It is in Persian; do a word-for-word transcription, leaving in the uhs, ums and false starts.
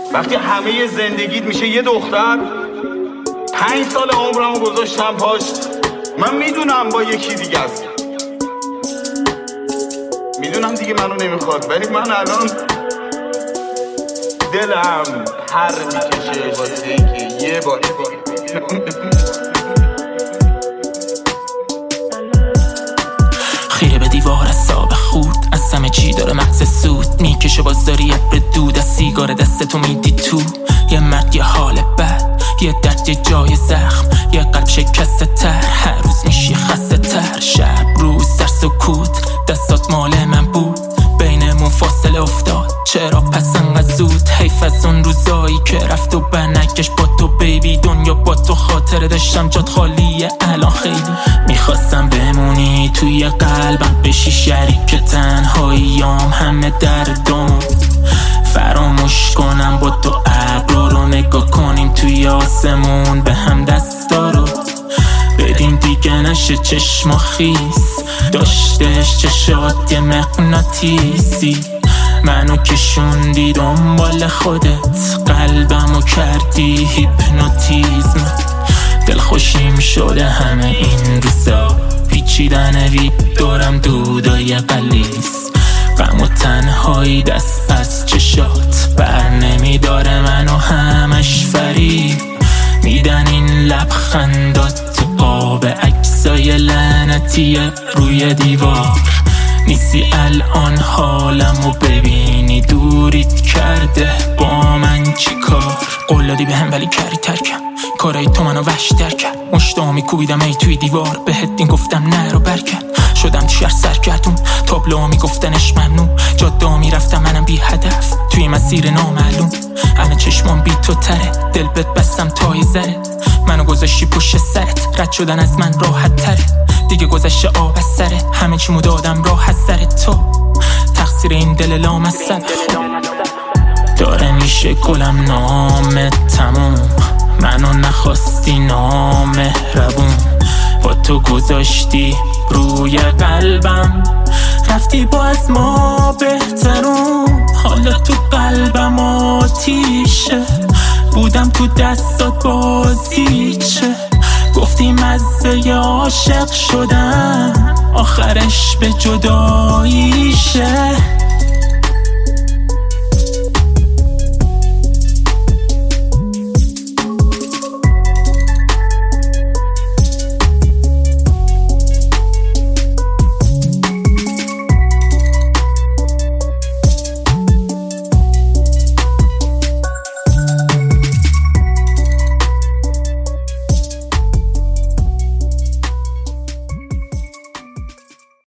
وقتی همه زندگیت میشه یه دختر، پنج سال عمرمو گذاشتم پاش. من میدونم با یکی دیگه است، میدونم دیگه منو نمیخواد، ولی من الان دلم پر میکشه واسه اینکه یه بار خیره به دیوار از ساب خود، از همه چی داره مغز سود میکشه، باز داری ابر دود از سیگار دستتو میدی تو. یه مرد یه حال بد، یه درد یه جای زخم، یه قلب شکسته تر، هر روز میشی خسته تر. شب روز در سکوت، دستات مال من بود، بینمون فاصله افتاد، چرا پس انقدر زود؟ حیف از اون روزایی که رفت و برنگشت با تو بیبی. دنیا با تو خاطره داشتم، جات خالیه الان خیلی. میخواستم بمونی توی قلبم، بشی شریک تنهاییام، همه دردامو فراموش کنم با تو. ابرو رو نگاه کنیم توی آسمون، به هم دستا رو بدیم دیگه نشه چشم و خیس. داشتش چشات یه مغناطیسی، منو کشوندی دنبال خودت، قلبمو کردی هیپنوتیزم. دلخوشیم شده همه این روزا، پیچیدن ویب دورم دودای قلیز. غم و تنهایی دست از چشات بر نمیداره منو، همش فریب میدن این لبخندات تو قاب عکسای لعنتی روی دیوار. نیستی الان حالمو ببینی، دوریت کرده با من چی کار؟ قولادی به هم ولی کردی ترکم، کارای تو منو وحشی در کرد. مشتامی کوبیدم ای توی دیوار، بهت این گفتم نه رو برکرد. شدم تو شهر سرگردون، تابلوها میگفتنش ممنون، جاده میرفتم منم بی هدف توی مسیر نامعلوم. انا چشمام بی تو تره، دل بت بستم تای زره، منو گذاشتی پشت سرت، رد شدن از من راحت تره. دیگه گذشته آب از سره، همه چیمو دادم راه از سر تو. تقصیر این دل لامصب داره میشه گلم نام تموم. منو نخواستی نامهربون، با تو گذاشتی روی قلبم، رفتی با از ما بهترون. حالا تو قلبم آتیشه، بودم تو دستات بازیچه. گفتی مزه عاشق شدن، آخرش به جداییشه.